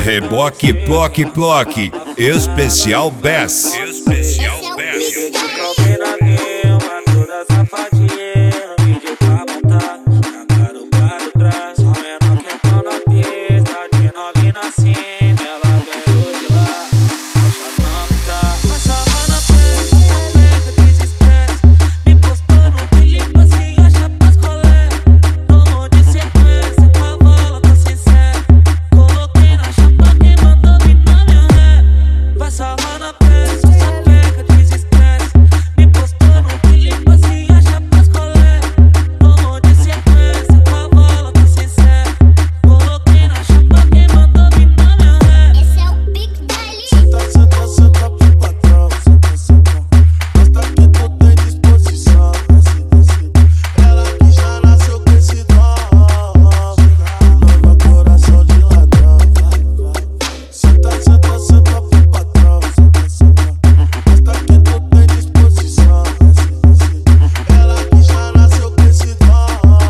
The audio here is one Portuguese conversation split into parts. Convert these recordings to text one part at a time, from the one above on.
Reboque, ploque, ploque, especial Bass. Especial toda safadinha, vídeo pra montar, tacar o quadro atrás, só menor que entrou na pista, de novinha na cima, ela veio de lá, achando que tá passava na frente, alega desestresse, me postou no clipe assim, acha pras colegas, tomou de sequência, com a bola tô sincero, coloquei na chapa que mandou vir na minha ré, vai salvar na pressa, só pega desestresse, me postou no clipe assim, acha pras colegas, tomou de sequência, com a bola tô sincero, coloquei na chapa que mandou vir na minha ré. Esse é o pique dele. Senta pro patrão, senta. Mostra que tu tem disposição. Ela que já nasceu com esse dom. Leva coração de ladrão. Senta pro patrão, mostra que tu tem disposição. Ela que já nasceu com esse dom.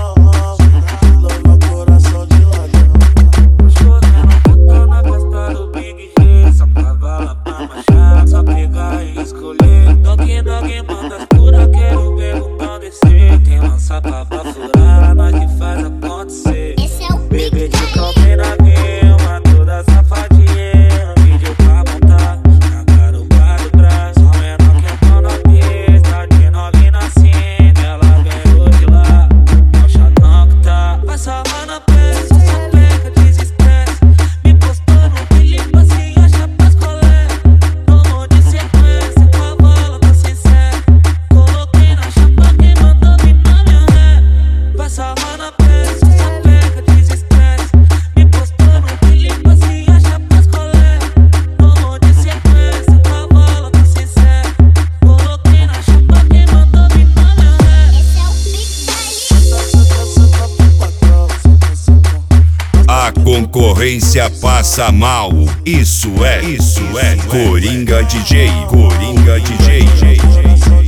Leva coração de ladrão. Chorando, tá na costa do Big G, só cavala pra marchar, só pegar e escolher. Dog manda as pura, quero ver o pão descer. Quem lança pra furar, nós que faz acontecer. Esse é o pique Bebê de dele. calma na guilma, toda safadinha, vídeo pra montar, tacar o quadro atrás, só menor que entrou na pista, de novinha na cima, ela veio de lá, achando que tá passava na pressa, só pega desestresse, me postou no clipe assim, acha pras colegas, tomou de sequência, com a bola tô sincero, coloquei na chapa que mandou vir na minha ré, vai salvar na pressa, só pega desestresse, me postou no clipe assim, acha pras colegas, tomou de sequência, com a bola tô sincero, coloquei na chapa que mandou vir na minha ré. Esse é o pique dele. Senta pro patrão, senta. A concorrência passa mal. Isso é Coringa DJ.